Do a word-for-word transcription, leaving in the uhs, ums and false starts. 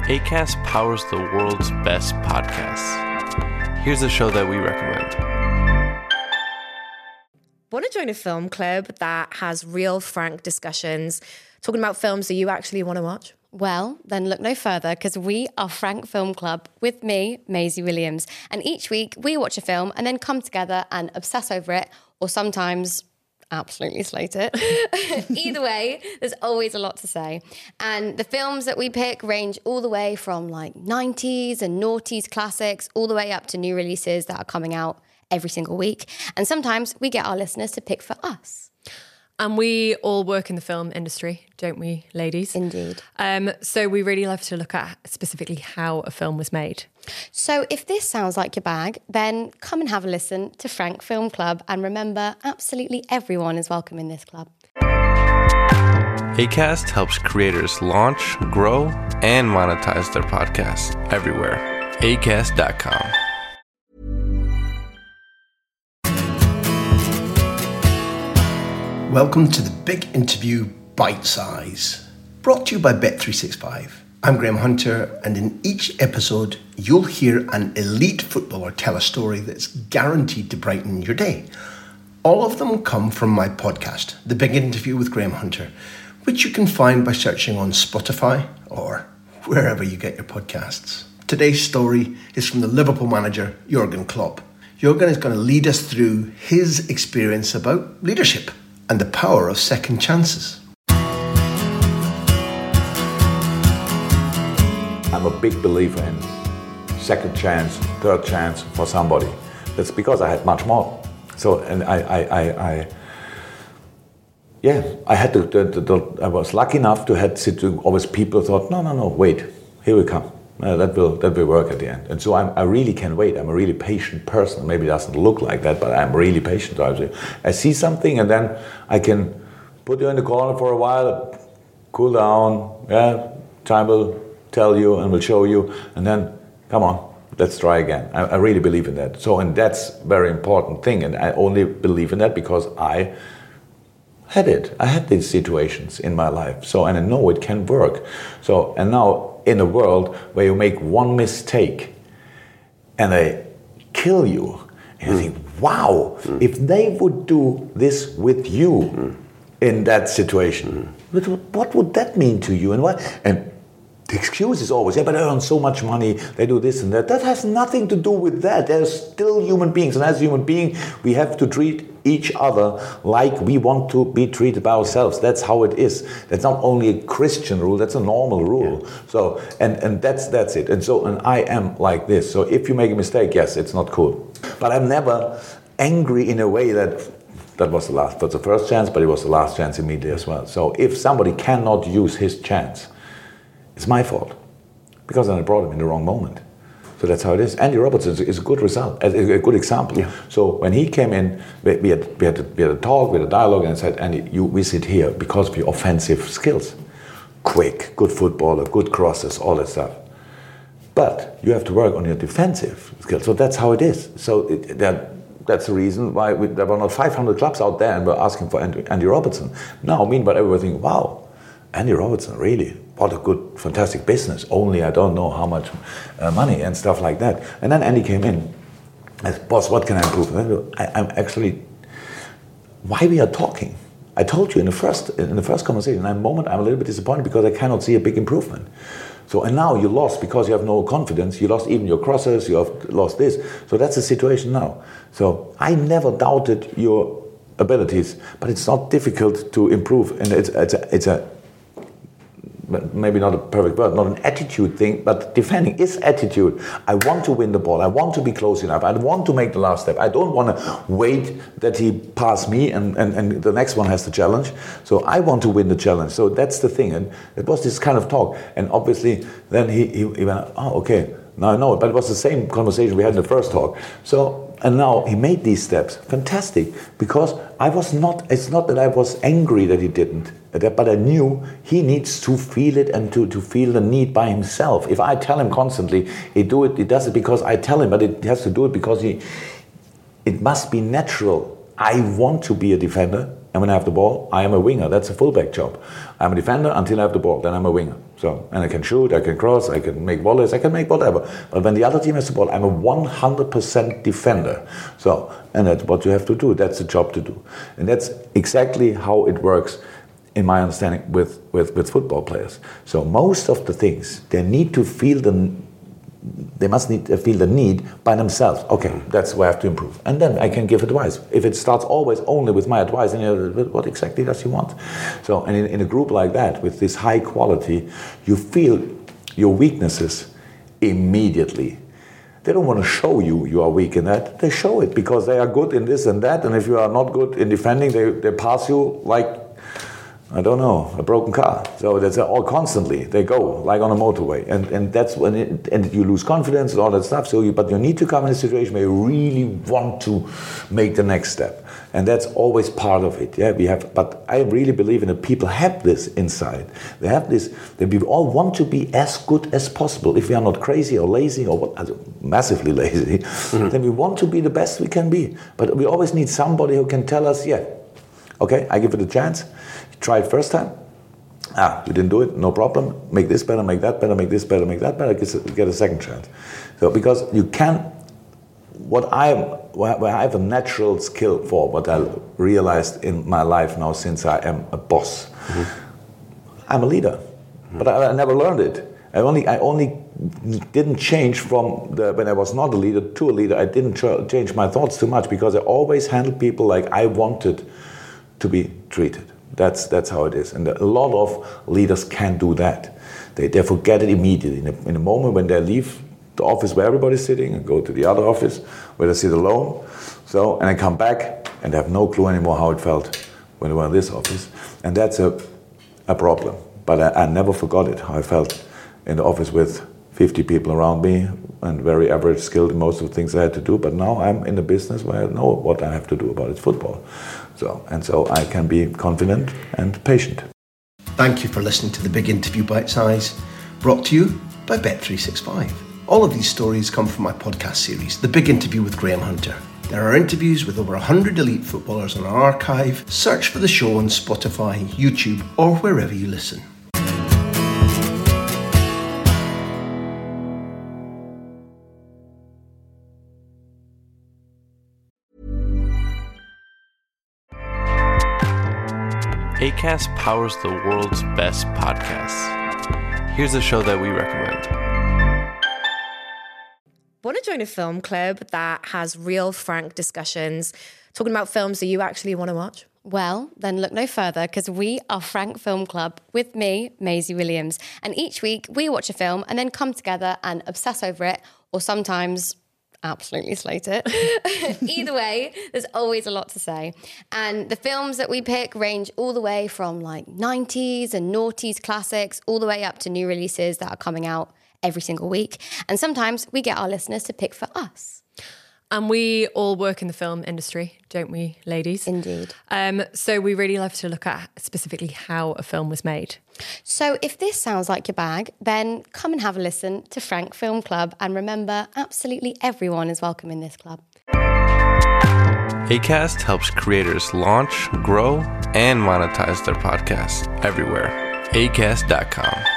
Acast powers the world's best podcasts. Here's a show that we recommend. Want to join a film club that has real, frank discussions, talking about films that you actually want to watch? Well, then look no further, because we are Frank Film Club with me, Maisie Williams. And each week we watch a film and then come together and obsess over it, or sometimes absolutely slate it. Either way, there's always a lot to say. And the films that we pick range all the way from like nineties and noughties classics, all the way up to new releases that are coming out every single week. And sometimes we get our listeners to pick for us. And we all work in the film industry, don't we, ladies? Indeed. Um, so we really love to look at specifically how a film was made. So if this sounds like your bag, then come and have a listen to Frank Film Club. And remember, absolutely everyone is welcome in this club. Acast helps creators launch, grow, and monetize their podcasts everywhere. acast dot com. Welcome to the Big Interview Bite Size, brought to you by Bet three sixty-five. I'm Graham Hunter, and in each episode, you'll hear an elite footballer tell a story that's guaranteed to brighten your day. All of them come from my podcast, The Big Interview with Graham Hunter, which you can find by searching on Spotify or wherever you get your podcasts. Today's story is from the Liverpool manager, Jurgen Klopp. Jurgen is going to lead us through his experience about leadership and the power of second chances. I'm a big believer in second chance, third chance for somebody. That's because I had much more. So, and I, I, I, I yeah, I had to, the, the, the, I was lucky enough to have to always people thought, no, no, no, wait, here we come. Uh, that will that will work at the end. And so I'm, I really can wait. I'm a really patient person. Maybe it doesn't look like that, but I'm really patient. I see something and then I can put you in the corner for a while, cool down, yeah, time will tell you and will show you, and then, come on, let's try again. I, I really believe in that. So, and that's a very important thing, and I only believe in that because I had it. I had these situations in my life. So, and I know it can work. So, and now, in a world where you make one mistake and they kill you, and you mm. think, wow, mm. if they would do this with you mm. in that situation, mm. what would that mean to you? And what? And the excuse is always, yeah, but they earn so much money, they do this and that. That has nothing to do with that. They're still human beings, and as human beings, we have to treat each other like we want to be treated by ourselves. That's how it is. That's not only a Christian rule, that's a normal rule. Yeah. So, and, and that's that's it. And so, and I am like this. So if you make a mistake, yes, it's not cool. But I'm never angry in a way that that was the last, that's the first chance, but it was the last chance immediately as well. So if somebody cannot use his chance, it's my fault, because I brought him in the wrong moment. So that's how it is. Andy Robertson is a good result, a good example. Yeah. So when he came in, we had, we, had a, we had a talk, we had a dialogue, and I said, Andy, you, we sit here because of your offensive skills. Quick, good footballer, good crosses, all that stuff. But you have to work on your defensive skills. So that's how it is. So it, that, that's the reason why we, there were not five hundred clubs out there and were asking for Andy, Andy Robertson. Now, meanwhile, everybody thinking, wow, Andy Robertson, really? What a good, fantastic business. Only I don't know how much uh, money and stuff like that. And then Andy came in. I said, boss, what can I improve? I, I'm actually, why we are talking? I told you in the first in the first conversation, in a moment I'm a little bit disappointed because I cannot see a big improvement. So, and now you lost because you have no confidence. You lost even your crosses, you have lost this. So that's the situation now. So I never doubted your abilities, but it's not difficult to improve. And it's, it's a, it's a maybe not a perfect word, not an attitude thing, but defending is attitude. I want to win the ball. I want to be close enough. I want to make the last step. I don't want to wait that he pass me and, and, and the next one has the challenge. So I want to win the challenge. So that's the thing. And it was this kind of talk. And obviously then he, he, he went, oh, okay, now I know it. But it was the same conversation we had in the first talk. So, and now he made these steps. Fantastic. Because I was not, it's not that I was angry that he didn't. But I knew he needs to feel it and to, to feel the need by himself. If I tell him constantly, he do it, he does it because I tell him, but it has to do it because he, it must be natural. I want to be a defender, And when I have the ball, I am a winger. That's a fullback job. I'm a defender until I have the ball. Then I'm a winger. So, and I can shoot, I can cross, I can make volleys, I can make whatever. But when the other team has the ball, I'm a one hundred percent defender. So, and that's what you have to do. That's the job to do. And that's exactly how it works, in my understanding, with, with, with football players. So most of the things, they need to feel the They must need, feel the need by themselves. Okay, that's where I have to improve. And then I can give advice. If it starts always only with my advice, then you know, what exactly does he want? So, and in, in a group like that, with this high quality, you feel your weaknesses immediately. They don't want to show you you are weak in that. They show it because they are good in this and that. And if you are not good in defending, they, they pass you like, I don't know, a broken car. So that's all constantly. They go like on a motorway, and and that's when it, and you lose confidence and all that stuff. So you, but you need to come in a situation where you really want to make the next step, and that's always part of it. Yeah, we have. But I really believe in it. People have this inside. They have this. That we all want to be as good as possible. If we are not crazy or lazy or what, massively lazy, mm-hmm. then we want to be the best we can be. But we always need somebody who can tell us, yeah, okay, I give it a chance. Try it first time. Ah, you didn't do it, no problem. Make this better, make that better, make this better, make that better. Get a second chance. So because you can, what I where I have a natural skill for, what I realized in my life now since I am a boss. Mm-hmm. I'm a leader, mm-hmm. but I, I never learned it. I only I only didn't change from the, when I was not a leader to a leader. I didn't ch- change my thoughts too much because I always handled people like I wanted to be treated. That's that's how it is, and a lot of leaders can't do that. They they forget it immediately. In a, in a moment when they leave the office where everybody's sitting and go to the other office where they sit alone. So and I come back and they have no clue anymore how it felt when they were in this office, and that's a a problem. But I, I never forgot it how I felt in the office with fifty people around me and very average skilled in most of the things I had to do. But now I'm in a business where I know what I have to do about it. It's football. So, and so I can be confident and patient. Thank you for listening to The Big Interview Bite Size, brought to you by Bet three sixty-five. All of these stories come from my podcast series, The Big Interview with Graham Hunter. There are interviews with over one hundred elite footballers on our archive. Search for the show on Spotify, YouTube, or wherever you listen. Acast powers the world's best podcasts. Here's a show that we recommend. Want to join a film club that has real, frank discussions, talking about films that you actually want to watch? Well, then look no further, because we are Frank Film Club with me, Maisie Williams. And each week we watch a film and then come together and obsess over it, or sometimes absolutely slate it. Either way, there's always a lot to say. And the films that we pick range all the way from like nineties and noughties classics all the way up to new releases that are coming out every single week. And sometimes we get our listeners to pick for us. And we all work in the film industry, don't we, ladies? Indeed. Um, so we really love to look at specifically how a film was made. So if this sounds like your bag, then come and have a listen to Frank Film Club. And remember, absolutely everyone is welcome in this club. Acast helps creators launch, grow, and monetize their podcasts everywhere. acast dot com.